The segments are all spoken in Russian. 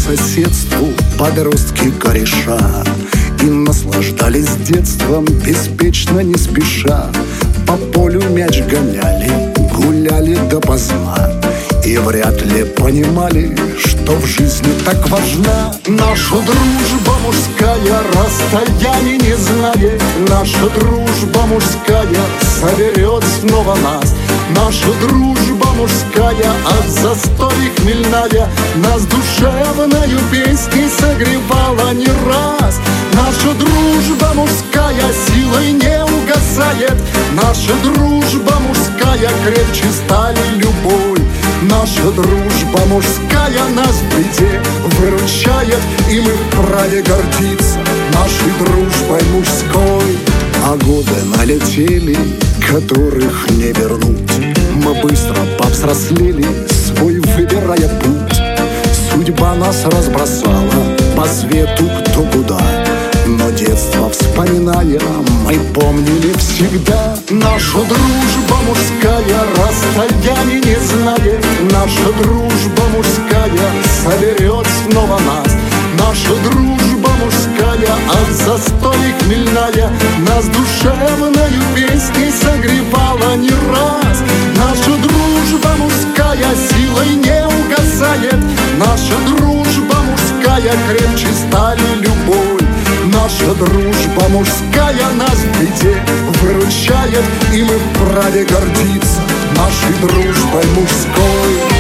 соседству подростки-кореша и наслаждались детством, беспечно не спеша. По полю мяч гоняли, гуляли допоздна, и вряд ли понимали, что в жизни так важна наша дружба мужская, расстояний не знает. Наша дружба мужская соберет снова нас. Наша дружба мужская от застоя хмельная нас душевною песней согревала не раз. Наша дружба мужская силой не угасает. Наша дружба мужская крепче стали любой. Наша дружба мужская нас в беде выручает, и мы вправе гордиться нашей дружбой мужской. А годы налетели, которых не вернуть. Мы быстро повзрослели, свой выбирая путь. Судьба нас разбросала по свету кто куда, но детство вспоминая, мы помнили всегда. Наша дружба мужская расстояний не знает. Наша дружба мужская соберет снова нас. Наша дружба мужская от застоя хмельная нас душевною песней согревала не раз. Наша дружба мужская силой не угасает. Наша дружба мужская крепче стали любой. Наша дружба мужская нас в беде выручает, и мы вправе гордиться нашей дружбой мужской.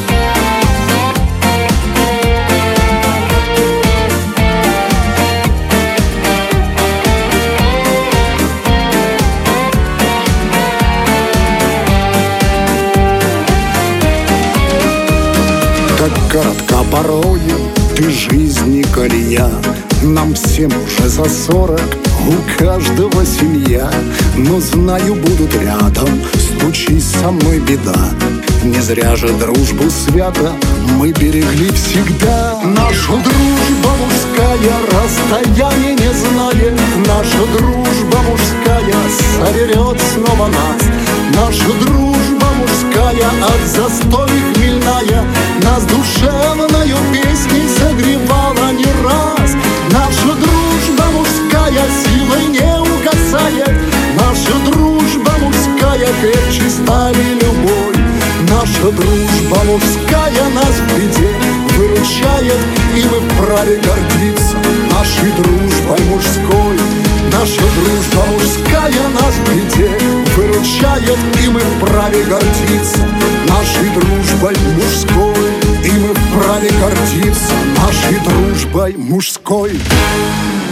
Как коротка порою ты жизни колея, нам всем уже за 40, у каждого семья. Но знаю, будут рядом, случись со мной беда. Не зря же дружбу свято мы берегли всегда. Наша дружба мужская расстояний не знает. Наша дружба мужская соберет снова нас. Наша дружба мужская от застоя хмельная нас душевною песней согревала не раз. Наша дружба мужская силой не угасает. Наша дружба мужская крепче стали любой. Наша дружба мужская нас в беде выручает, и мы вправе гордиться нашей дружбой мужской. Наша дружба мужская нас в беде выручает, и мы вправе гордиться нашей дружбой мужской. И мы вправе гордиться нашей дружбой мужской.